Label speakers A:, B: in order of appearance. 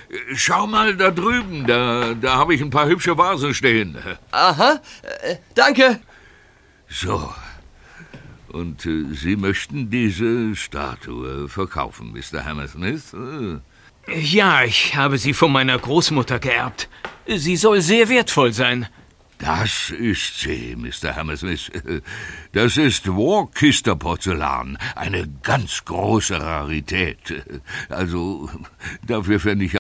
A: Schau mal da drüben, da habe ich ein paar hübsche Vasen stehen.
B: Aha, danke.
A: So, und Sie möchten diese Statue verkaufen, Mr. Hammersmith?
C: Ja, ich habe sie von meiner Großmutter geerbt. Sie soll sehr wertvoll sein.
A: Das ist sie, Mr. Hammersmith. Das ist Worcester-Porzellan, eine ganz große Rarität. Also, dafür fände ich